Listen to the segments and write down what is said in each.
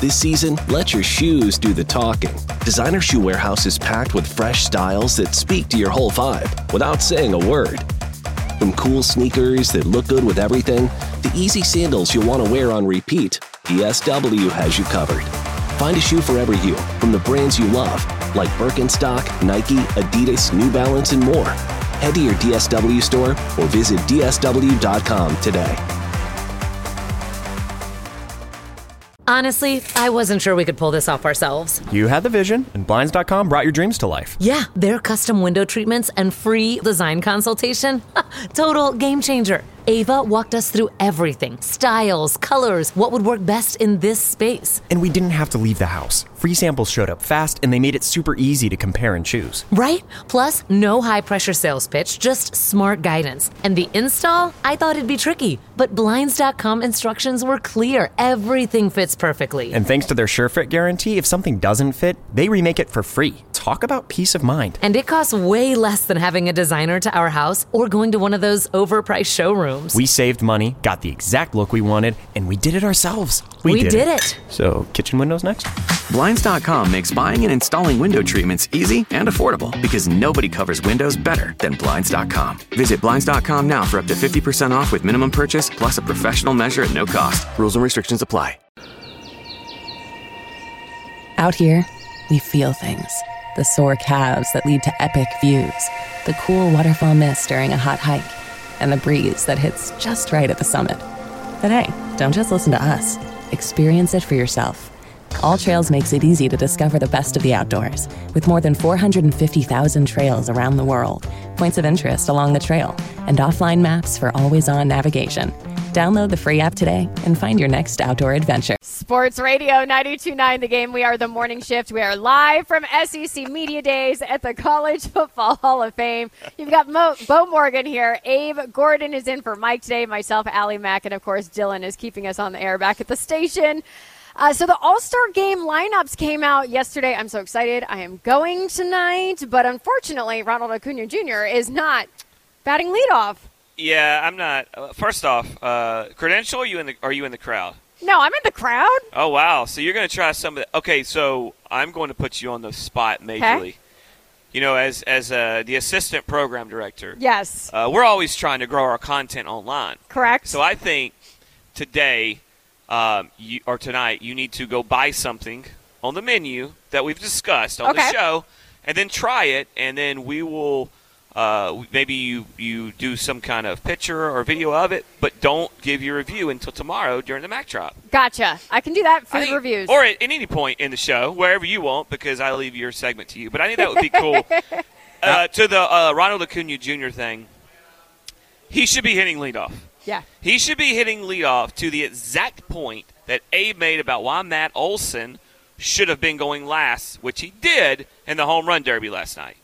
This season, let your shoes do the talking. Designer Shoe Warehouse is packed with fresh styles that speak to your whole vibe without saying a word. From cool sneakers that look good with everything, to easy sandals you'll want to wear on repeat, DSW has you covered. Find a shoe for every you, from the brands you love, like Birkenstock, Nike, Adidas, New Balance, and more. Head to your DSW store or visit DSW.com today. Honestly, I wasn't sure we could pull this off ourselves. You had the vision, and Blinds.com brought your dreams to life. Yeah, their custom window treatments and free design consultation. Total game changer. Ava walked us through everything. Styles, colors, what would work best in this space. And we didn't have to leave the house. Free samples showed up fast, and they made it super easy to compare and choose. Right? Plus, no high-pressure sales pitch, just smart guidance. And the install? I thought it'd be tricky. But Blinds.com instructions were clear. Everything fits perfectly. And thanks to their SureFit guarantee, if something doesn't fit, they remake it for free. Talk about peace of mind. And it costs way less than having a designer to our house or going to one of those overpriced showrooms. We saved money, got the exact look we wanted, and we did it ourselves. We did it. So, kitchen windows next? Blinds.com makes buying and installing window treatments easy and affordable because nobody covers windows better than Blinds.com. Visit Blinds.com now for up to 50% off with minimum purchase plus a professional measure at no cost. Rules and restrictions apply. Out here, we feel things. The sore calves that lead to epic views, the cool waterfall mist during a hot hike, and the breeze that hits just right at the summit. But hey, don't just listen to us. Experience it for yourself. All Trails makes it easy to discover the best of the outdoors, with more than 450,000 trails around the world, points of interest along the trail, and offline maps for always-on navigation. Download the free app today and find your next outdoor adventure. Sports Radio 92.9 The Game. We are the morning shift. We are live from SEC Media Days at the College Football Hall of Fame. You've got Bo Morgan here. Abe Gordon is in for Mike today. Myself, Allie Mack, and of course Dylan is keeping us on the air back at the station. So the All-Star Game lineups came out yesterday. I'm so excited. I am going tonight, but unfortunately, Ronald Acuna Jr. is not batting leadoff. Yeah, I'm not. First off, credential, are you in the crowd? No, I'm in the crowd. Oh, wow. So you're going to try some of that. Okay, so I'm going to put you on the spot majorly. You know, as the assistant program director. Yes. We're always trying to grow our content online. Correct. So I think today or tonight you need to go buy something on the menu that we've discussed on the show and then try it, and then we will maybe you do some kind of picture or video of it, but don't give your review until tomorrow during the Mac Drop. Gotcha. I can do that for the reviews. Or at any point in the show, wherever you want, because I leave your segment to you. But I think that would be cool. To the Ronald Acuna Jr. thing, he should be hitting leadoff. Yeah. He should be hitting leadoff to the exact point that Abe made about why Matt Olson should have been going last, which he did in the home run derby last night.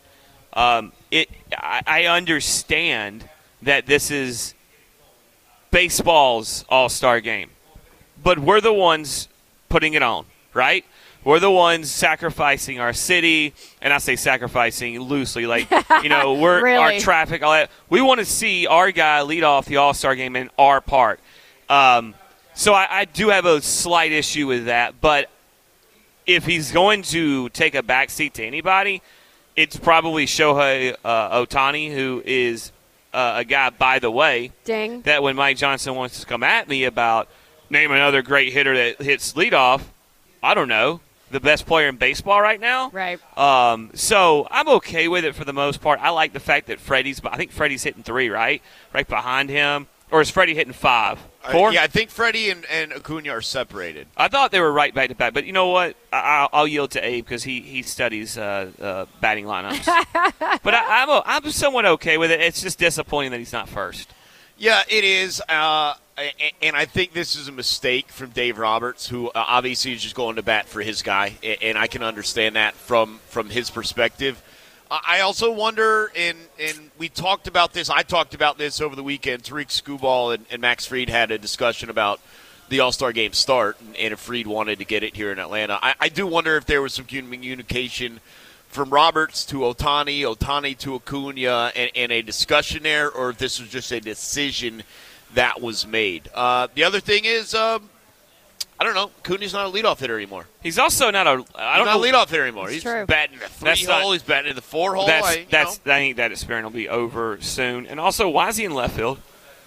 I understand that this is baseball's all-star game, but we're the ones putting it on, right? We're the ones sacrificing our city, and I say sacrificing loosely, like, we're really? Our traffic, all that. We want to see our guy lead off the all-star game in our part. So I do have a slight issue with that, but if he's going to take a backseat to anybody, it's probably Shohei Ohtani, who is a guy, by the way, Ding. That when Mike Johnson wants to come at me about name another great hitter that hits leadoff, I don't know, the best player in baseball right now. Right. So I'm okay with it for the most part. I like the fact that I think Freddie's hitting 3, right? Right behind him. Or is Freddie hitting 5? 4? Yeah, I think Freddie and Acuna are separated. I thought they were right back to back, but you know what? I'll yield to Abe because he studies batting lineups. But I'm somewhat okay with it. It's just disappointing that he's not first. Yeah, it is. And I think this is a mistake from Dave Roberts, who obviously is just going to bat for his guy, and I can understand that from his perspective. I also wonder, and we talked about this, I talked about this over the weekend, Tariq Skubal and Max Fried had a discussion about the All-Star Game start, and if Fried wanted to get it here in Atlanta. I do wonder if there was some communication from Roberts to Ohtani to Acuna, and a discussion there, or if this was just a decision that was made. The other thing is, I don't know. Cooney's not a leadoff hitter anymore. He's also not a. He's not a leadoff hitter anymore. He's true. batting in the 3 hole. He's batting in the 4 hole. I think that experiment will be over soon. And also, why is he in left field?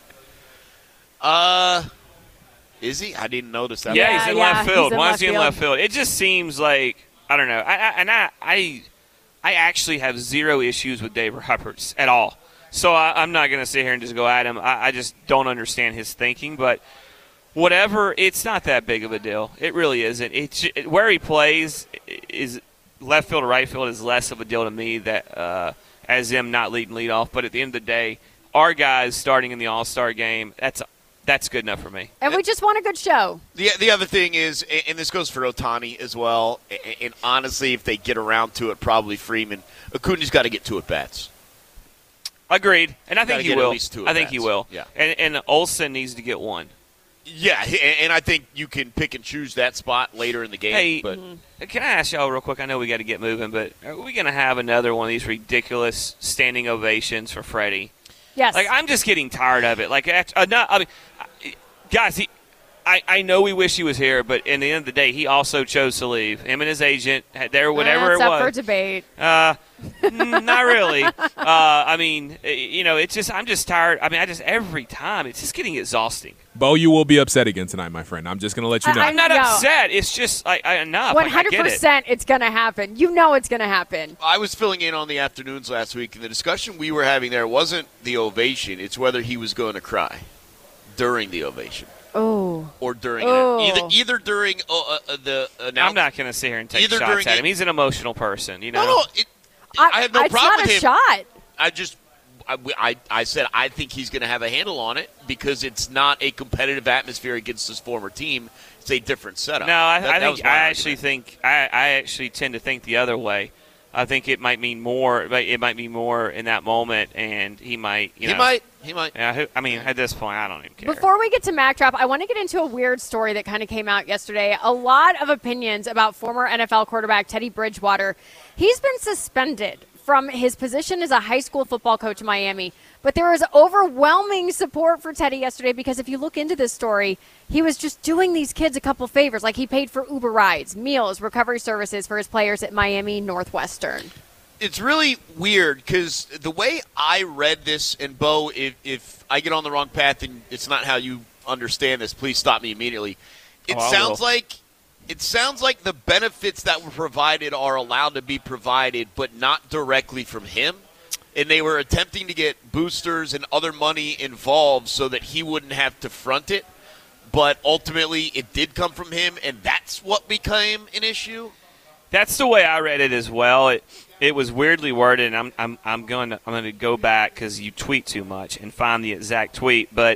Is he? I didn't notice that. Yeah, he's in left field. Why is he in field. left field? It just seems like, I don't know. I actually have zero issues with Dave Roberts at all. So I'm not going to sit here and just go at him. I just don't understand his thinking. But whatever, it's not that big of a deal. It really isn't. Where he plays is left field or right field is less of a deal to me that as him not leading leadoff. But at the end of the day, our guys starting in the All-Star game, that's good enough for me. And we just want a good show. The other thing is, and this goes for Ohtani as well, and honestly, if they get around to it, probably Freeman. Acuna's got to get 2 at-bats. Agreed. And I think he will. I think he will. Yeah. And Olsen needs to get 1. Yeah, and I think you can pick and choose that spot later in the game. Hey, but can I ask y'all real quick? I know we got to get moving, but are we going to have another one of these ridiculous standing ovations for Freddie? Yes. Like, I'm just getting tired of it. Like, guys, I know we wish he was here, but in the end of the day, he also chose to leave. Him and his agent, whatever it was. That's up for debate. Not really. It's just, I'm just tired. Every time, it's just getting exhausting. Bo, you will be upset again tonight, my friend. I'm just going to let you know. I'm not upset. It's just enough. 100% it's going to happen. You know it's going to happen. I was filling in on the afternoons last week, and the discussion we were having there wasn't the ovation. It's whether he was going to cry during the ovation. Oh. Or during it. Either during the announcement. I'm not going to sit here and take shots at him. He's an emotional person, you know? No, I have no problem with him. It's not a shot. I said I think he's going to have a handle on it because it's not a competitive atmosphere against his former team. It's a different setup. No, I actually tend to think the other way. I think it might mean more. It might be more in that moment, and he might. He might. Yeah, at this point, I don't even care. Before we get to Mac Drop, I want to get into a weird story that kind of came out yesterday. A lot of opinions about former NFL quarterback Teddy Bridgewater. He's been suspended from his position as a high school football coach in Miami. But there was overwhelming support for Teddy yesterday because if you look into this story, he was just doing these kids a couple favors. Like he paid for Uber rides, meals, recovery services for his players at Miami Northwestern. It's really weird because the way I read this, and Bo, if I get on the wrong path and it's not how you understand this, please stop me immediately. It sounds like the benefits that were provided are allowed to be provided, but not directly from him. And they were attempting to get boosters and other money involved so that he wouldn't have to front it. But ultimately, it did come from him, and that's what became an issue. That's the way I read it as well. It was weirdly worded, and I'm going to go back because you tweet too much and find the exact tweet. But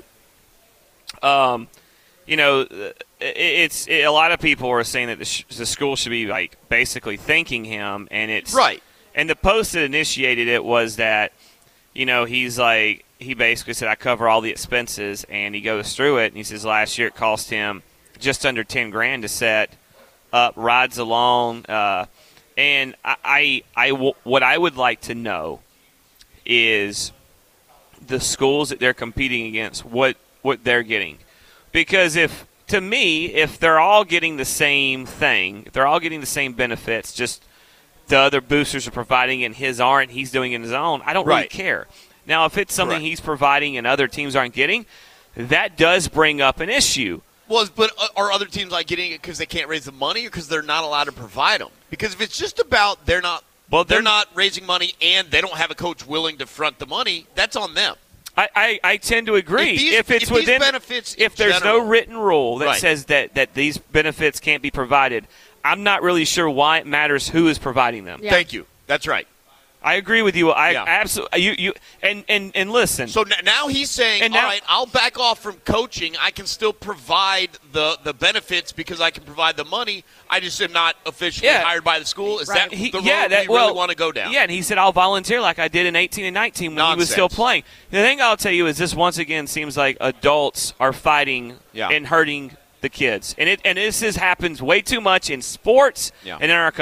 it's a lot of people are saying that the school should be like basically thanking him, and it's right. And the post that initiated it was that, he's like, he basically said, I cover all the expenses, and he goes through it, and he says last year it cost him just under $10,000 to set up rides alone. And what I would like to know is the schools that they're competing against, what they're getting. Because if they're all getting the same thing, if they're all getting the same benefits, just the other boosters are providing and his aren't, he's doing it in his own, I don't really care. Now, if it's something he's providing and other teams aren't getting, that does bring up an issue. Well, but are other teams like getting it because they can't raise the money or because they're not allowed to provide them? Because if it's just about they're not raising money and they don't have a coach willing to front the money, that's on them. I tend to agree. If there's no written rule that says that these benefits can't be provided, I'm not really sure why it matters who is providing them. Yeah. Thank you. That's right. I agree with you. Absolutely. And listen. So now he's saying, all right, I'll back off from coaching. I can still provide the benefits because I can provide the money. I just am not officially hired by the school. Is that the road we really want to go down? Yeah, and he said, I'll volunteer like I did in 18 and 19 when he was still playing. The thing I'll tell you is this once again seems like adults are fighting and hurting the kids. And this happens way too much in sports and in our country.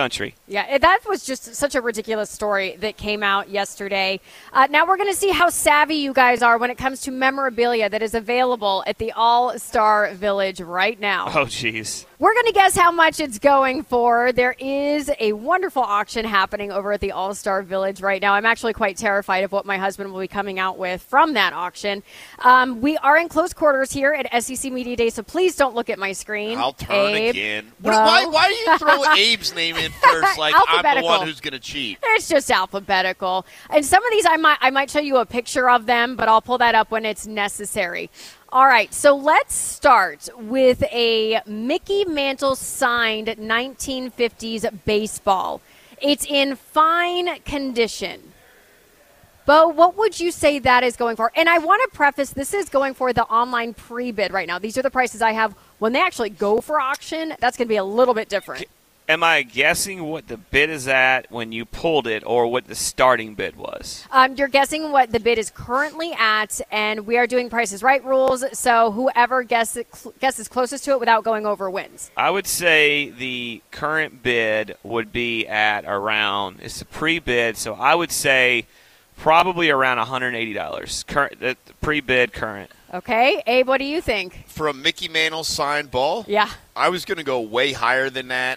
Yeah, that was just such a ridiculous story that came out yesterday. Now we're going to see how savvy you guys are when it comes to memorabilia that is available at the All-Star Village right now. Oh, jeez. We're going to guess how much it's going for. There is a wonderful auction happening over at the All-Star Village right now. I'm actually quite terrified of what my husband will be coming out with from that auction. We are in close quarters here at SEC Media Day, so please don't look at my screen. I'll turn Abe. again. Why do you throw Abe's name in first? Like I'm the one who's going to cheat. It's just alphabetical. And some of these I might show you a picture of them, but I'll pull that up when it's necessary. All right, so let's start with a Mickey Mantle signed 1950s baseball. It's in fine condition. Bo, what would you say that is going for? And I want to preface, this is going for the online pre-bid right now. These are the prices I have. When they actually go for auction, that's going to be a little bit different. Am I guessing what the bid is at when you pulled it or what the starting bid was? You're guessing what the bid is currently at, and we are doing Price is Right rules, so whoever guesses closest to it without going over wins. I would say the current bid would be at around, it's a pre-bid, so I would say probably around $180. The pre-bid current. Okay, Abe, what do you think? For a Mickey Mantle signed ball? Yeah. I was going to go way higher than that.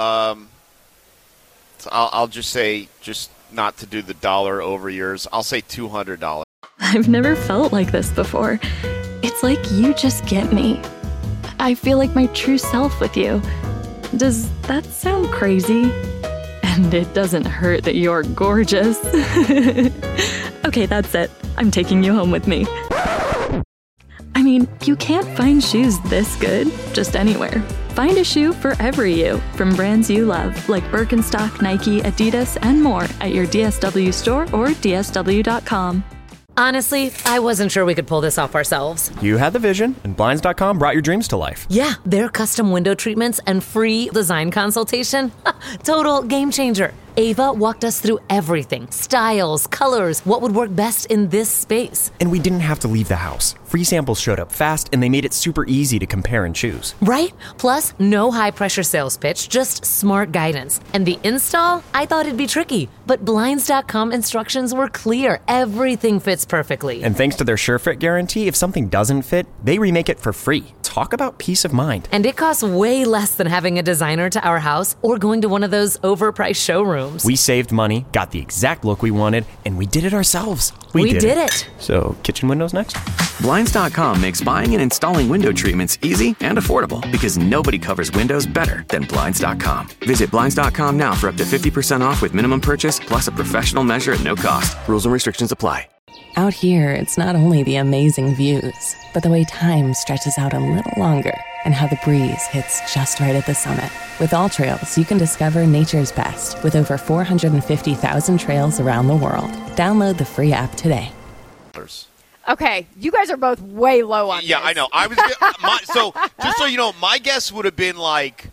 I'll just say, just not to do the dollar over yours, I'll say $200. I've never felt like this before. It's like you just get me. I feel like my true self with you. Does that sound crazy? And it doesn't hurt that you're gorgeous. Okay, that's it. I'm taking you home with me. I mean, you can't find shoes this good just anywhere. Find a shoe for every you from brands you love, like Birkenstock, Nike, Adidas, and more at your DSW store or DSW.com. Honestly, I wasn't sure we could pull this off ourselves. You had the vision, and Blinds.com brought your dreams to life. Yeah, their custom window treatments and free design consultation. Total game changer. Ava walked us through everything. Styles, colors, what would work best in this space. And we didn't have to leave the house. Free samples showed up fast, and they made it super easy to compare and choose. Right? Plus, no high-pressure sales pitch, just smart guidance. And the install? I thought it'd be tricky. But Blinds.com instructions were clear. Everything fits perfectly. And thanks to their SureFit guarantee, if something doesn't fit, they remake it for free. Talk about peace of mind. And it costs way less than having a designer to our house or going to one of those overpriced showrooms. We saved money, got the exact look we wanted, and we did it ourselves. We did it. So, kitchen windows next? Blinds.com makes buying and installing window treatments easy and affordable because nobody covers windows better than Blinds.com. Visit Blinds.com now for up to 50% off with minimum purchase plus a professional measure at no cost. Rules and restrictions apply. Out here, it's not only the amazing views, but the way time stretches out a little longer and how the breeze hits just right at the summit. With All Trails, you can discover nature's best with over 450,000 trails around the world. Download the free app today. Okay, you guys are both way low on this. Yeah, I know. I was so just so you know, my guess would have been like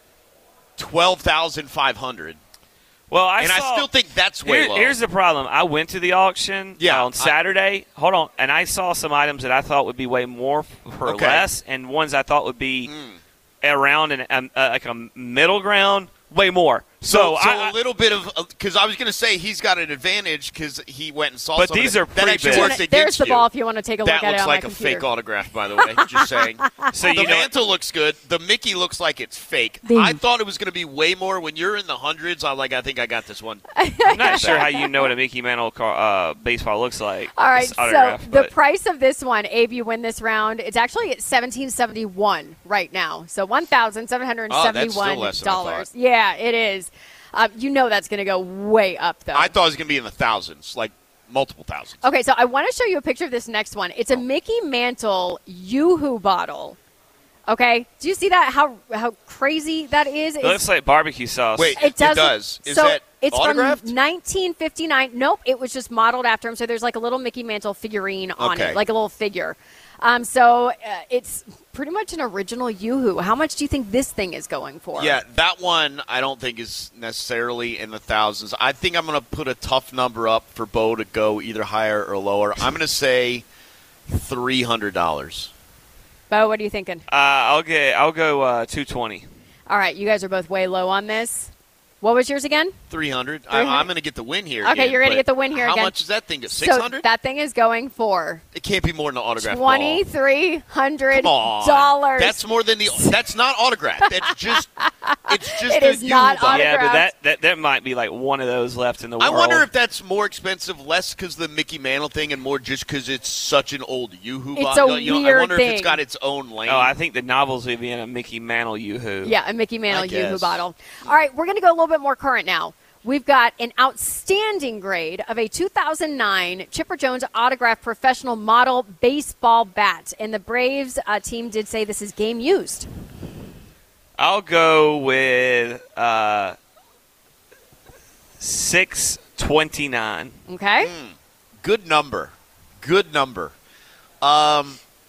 12,500. Well, I still think that's way low. Here's the problem. I went to the auction on Saturday. Hold on. And I saw some items that I thought would be way more for less, and ones I thought would be around like a middle ground, way more. So a little bit of – because I was going to say he's got an advantage because he went and saw but some these of are pretty big. There's the ball if you want to take a look at it on my That looks like a computer. fake autograph, by the way. Just saying. So the mantle looks good. The Mickey looks like it's fake. I thought it was going to be way more. When you're in the hundreds, I'm like, I think I got this one. I'm not sure how you know what a Mickey Mantle baseball looks like. All right, so the price of this one, Abe, you win this round. It's actually at $1,771 right now. So $1,771. Oh, that's still less than I thought. Yeah, it is. You know that's going to go way up, though. I thought it was going to be in the thousands, like multiple thousands. Okay, so I want to show you a picture of this next one. It's a Mickey Mantle Yoo-Hoo bottle. Okay, do you see that? How crazy that is? It looks like barbecue sauce. Wait, it does. Is that it's autographed? from 1959. Nope, it was just modeled after him. So there's like a little Mickey Mantle figurine on it, like a little figure. So it's pretty much an original Yoo-Hoo. How much do you think this thing is going for? Yeah, that one I don't think is necessarily in the thousands. I think I'm going to put a tough number up for Bo to go either higher or lower. I'm going to say $300. Bo, what are you thinking? I'll go $220. All right, you guys are both way low on this. What was yours again? 300. I'm going to get the win here. Okay, again, you're going to get the win here how again. How much is that thing? 600? So that thing is going for. It can't be more than an autograph. $2,300. That's more than the. That's not autograph. That's just. It's just. It is not autographed. Yeah, but that might be like one of those left in the world. I wonder if that's more expensive, less because of the Mickey Mantle thing, and more just because it's such an old Yoo-Hoo It's bottle. a weird I wonder thing. if it's got its own lane. Oh, I think the novels would be in a Mickey Mantle Yoo-Hoo. Yeah, a Mickey Mantle Yoo-Hoo bottle. All right, we're going to go a little bit more current now. We've got an outstanding grade of a 2009 Chipper Jones autographed professional model baseball bat. And the Braves team did say this is game used. I'll go with $629. Okay. Good number. Man,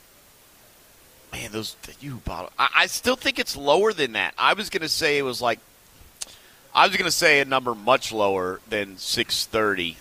those Yoo-Hoo bottles. I still think it's lower than that. I was going to say it was like. I was going to say a number much lower than 630.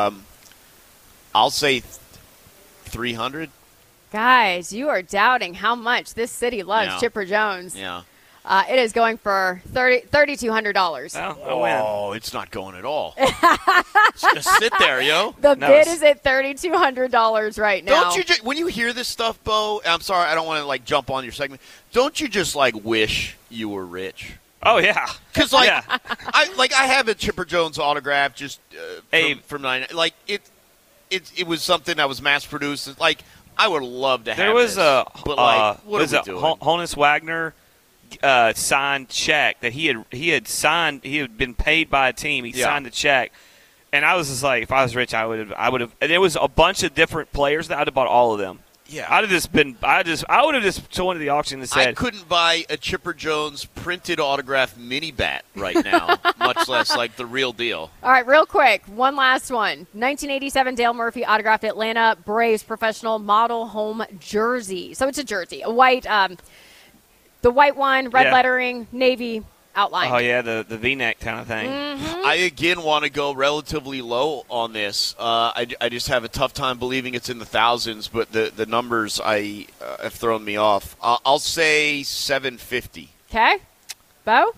I'll say 300. Guys, you are doubting how much this city loves Chipper Jones. Yeah. It is going for $3,200. Oh, it's not going at all. It's going to sit there, yo. The bid is at $3,200 right now. Don't you when you hear this stuff, Bo? I'm sorry, I don't want to like jump on your segment. Don't you just like wish you were rich? Oh yeah, because I have a Chipper Jones autograph just from 9. Like it was something that was mass produced. Like I would love to have. There was this, but like what was are we it doing? Honus Wagner signed check that he had signed. He had been paid by a team. He signed the check, and I was just like, if I was rich, I would have. And there was a bunch of different players that I'd have bought all of them. Yeah, I would have just went to the auction and said, I couldn't buy a Chipper Jones printed autograph mini bat right now, much less like the real deal. All right, real quick, one last one. 1987 Dale Murphy autographed Atlanta Braves professional model home jersey. So it's a jersey, a white, the white one, red lettering, navy outline. Oh yeah, the V-neck kind of thing. Mm-hmm. I again want to go relatively low on this. I just have a tough time believing it's in the thousands, but the numbers have thrown me off. I'll say 750. Okay, Bo.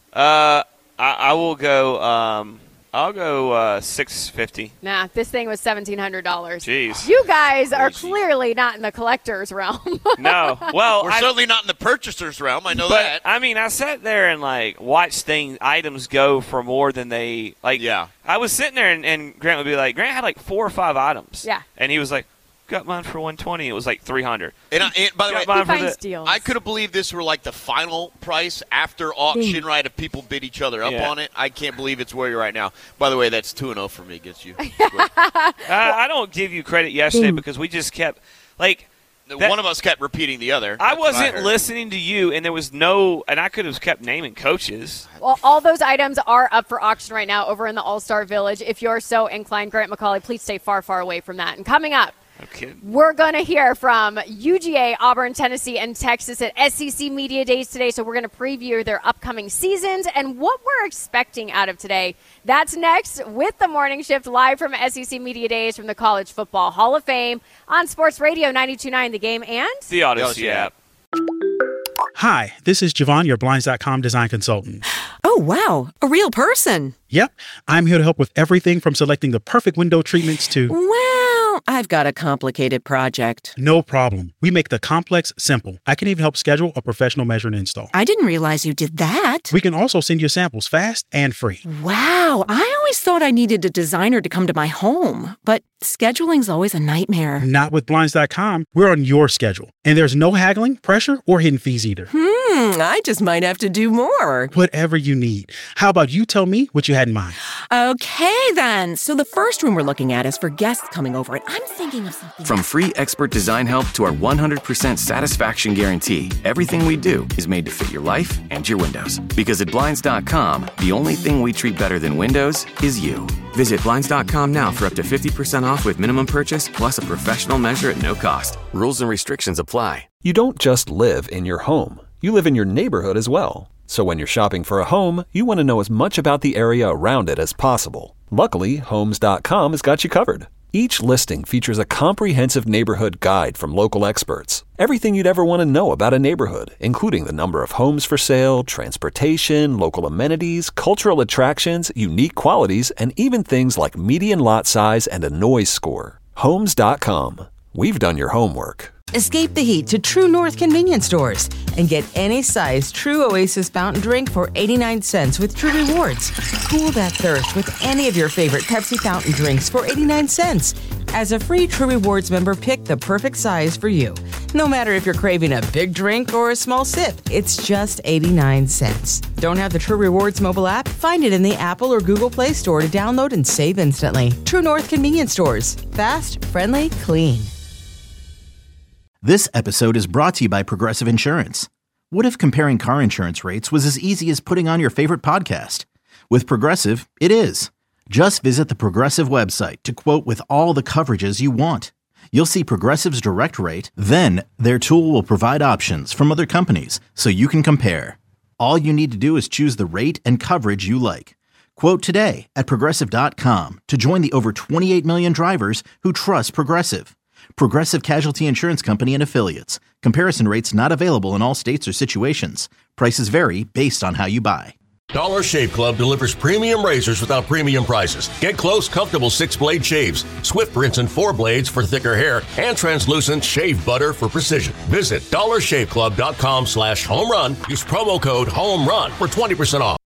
I will go. I'll go 650. Nah, this thing was $1,700. Jeez. You guys are clearly not in the collector's realm. No. Well, we're certainly not in the purchaser's realm. I know that. I mean, I sat there and like watched items go for more than they like. Yeah. I was sitting there and Grant would be like, Grant had like 4 or 5 items. Yeah. And he was like, got mine for $120. It was like $300. And by the way, he finds deals. I could have believed this were like the final price after auction, right? If people bid each other up on it, I can't believe it's where you're right now. By the way, that's 2-0 for me. Gets you. I don't give you credit yesterday because we just kept like. One of us kept repeating the other. I wasn't listening to you, and there was and I could have kept naming coaches. Well, all those items are up for auction right now over in the All-Star Village. If you're so inclined, Grant McCauley, please stay far, far away from that. And coming up, we're going to hear from UGA, Auburn, Tennessee, and Texas at SEC Media Days today. So we're going to preview their upcoming seasons and what we're expecting out of today. That's next with the Morning Shift live from SEC Media Days from the College Football Hall of Fame on Sports Radio 92.9 The Game and the Odyssey app. Hi, this is Javon, your Blinds.com design consultant. Oh, wow. A real person. Yep. I'm here to help with everything from selecting the perfect window treatments to... Well, I've got a complicated project. No problem. We make the complex simple. I can even help schedule a professional measure and install. I didn't realize you did that. We can also send you samples fast and free. Wow. I always thought I needed a designer to come to my home, but scheduling's always a nightmare. Not with Blinds.com. We're on your schedule. And there's no haggling, pressure, or hidden fees either. I just might have to do more. Whatever you need. How about you tell me what you had in mind? Okay, then. So the first room we're looking at is for guests coming over, and I'm thinking of something. From free expert design help to our 100% satisfaction guarantee, everything we do is made to fit your life and your windows. Because at Blinds.com, the only thing we treat better than windows is you. Visit Blinds.com now for up to 50% off with minimum purchase plus a professional measure at no cost. Rules and restrictions apply. You don't just live in your home. You live in your neighborhood as well. So when you're shopping for a home, you want to know as much about the area around it as possible. Luckily, Homes.com has got you covered. Each listing features a comprehensive neighborhood guide from local experts. Everything you'd ever want to know about a neighborhood, including the number of homes for sale, transportation, local amenities, cultural attractions, unique qualities, and even things like median lot size and a noise score. Homes.com. We've done your homework. Escape the heat to True North convenience stores and get any size True Oasis fountain drink for 89 cents with True Rewards. Cool that thirst with any of your favorite Pepsi fountain drinks for 89 cents. As a free True Rewards member, pick the perfect size for you. No matter if you're craving a big drink or a small sip, it's just 89 cents. Don't have the True Rewards mobile app? Find it in the Apple or Google Play Store to download and save instantly. True North convenience stores. Fast, friendly, clean. This episode is brought to you by Progressive Insurance. What if comparing car insurance rates was as easy as putting on your favorite podcast? With Progressive, it is. Just visit the Progressive website to quote with all the coverages you want. You'll see Progressive's direct rate, then their tool will provide options from other companies so you can compare. All you need to do is choose the rate and coverage you like. Quote today at Progressive.com to join the over 28 million drivers who trust Progressive. Progressive Casualty Insurance Company and Affiliates. Comparison rates not available in all states or situations. Prices vary based on how you buy. Dollar Shave Club delivers premium razors without premium prices. Get close, comfortable 6-blade shaves, swift rinse and 4 blades for thicker hair, and translucent shave butter for precision. Visit dollarshaveclub.com/homerun. Use promo code HOMERUN for 20% off.